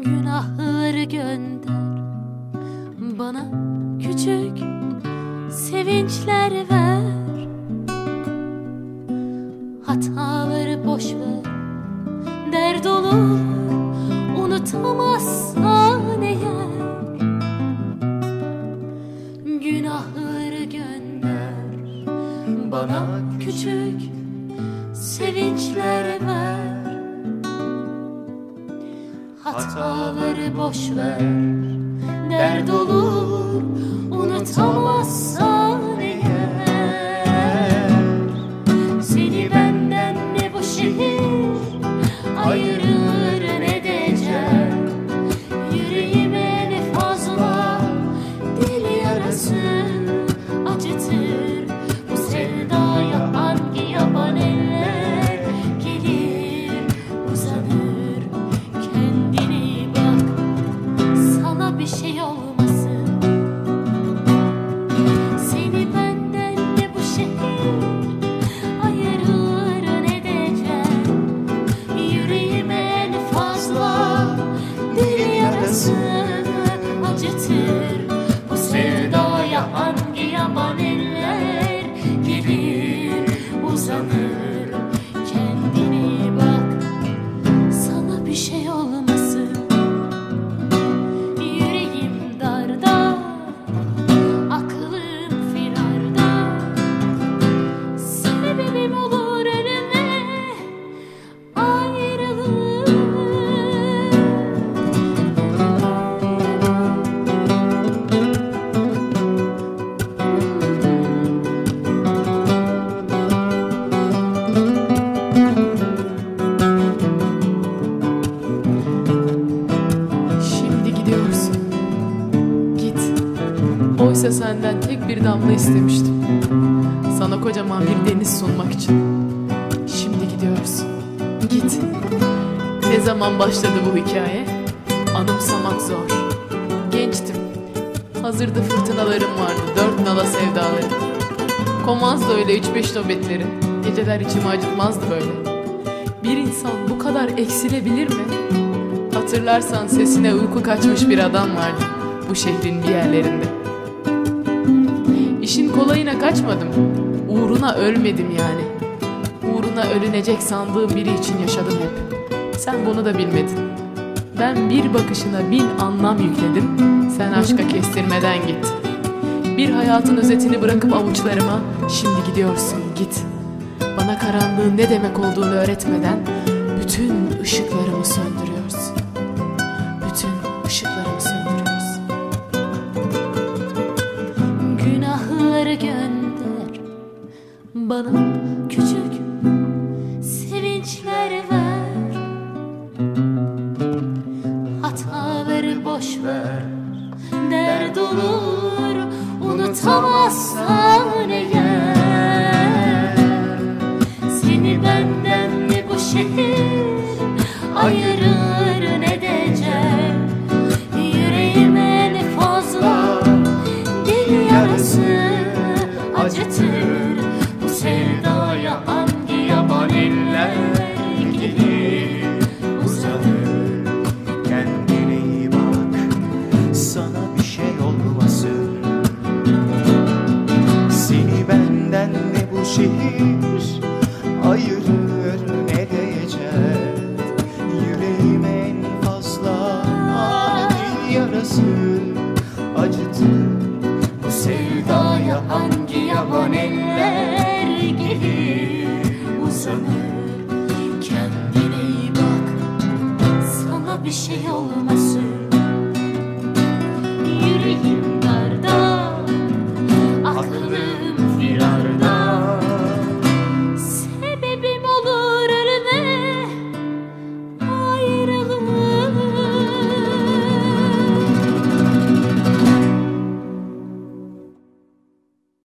Günahları gönder, bana küçük sevinçler ver. Hataları boş ver, dert olur unutamazsan eğer. Günahları gönder, bana küçük sevinçler ver. Hataları boş ver, dert olur unutamazsan eğer. Seni benden ne bu şehir ayırır ne diyeceğim. Yüreğime ne fazla dil yarası acıtır. Bu sevdaya hangi yaban eller gelir uzanır. Kendine bak, sana bir şey olmasın. Seni benden ne bu şehir ayırır ne diyeceğim. Yüreğime ne fazla dil yarası acıtır. Bu sevdaya hangi yaban eller gelir uzanır. Kendine bak, sana bir şey olmasın. Yüreğim darda, aklım firarda. Sebebim olur ölüme ayrılık. Şimdi gidiyorsun. Git. Oysa senden tek bir damla istemiştim. Sana kocaman bir deniz sunmak için. Şimdi gidiyorsun. Git. Ne zaman başladı bu hikaye? Anımsamak zor. Gençtim. Hazırda fırtınalarım vardı. 4 nala sevdalarım. Komazdı öyle 3-5 nöbetleri. Geceler içimi acıtmazdı böyle. Bir insan bu kadar eksilebilir mi? Hatırlarsan sesine uyku kaçmış bir adam vardı bu şehrin bir yerlerinde. İşin kolayına kaçmadım. Uğruna ölmedim yani. Uğruna ölünecek sandığım biri için yaşadım hep. Sen bunu da bilmedin. Ben bir bakışına 1000 anlam yükledim. Sen aşka kestirmeden git. Bir hayatın özetini bırakıp avuçlarıma şimdi gidiyorsun, git. Bana karanlığın ne demek olduğunu öğretmeden bütün ışıklarımı söndürüyorsun. Bütün ışıklarımı söndürüyorsun. Günahları gönder, bana küçük sevinçler ver. Hataları boş ver, dert olur unutamazsan eğer. Seni benden ne bu şehir ayırır ne diyeceğim. Yüreğime ne fazla dil yarası acıtır. Bu sevdaya hangi yaban eller gelir uzanır. Kendine iyi bak, sana bir şey olmasın. Seni benden ne bu şehir ayırır ne diyeceğim. Yüreğime en fazla dil yarası acıtır. Bu sevdaya hangi yaban eller gelir uzanır. Kendine iyi bak, sana bir şey olmasın.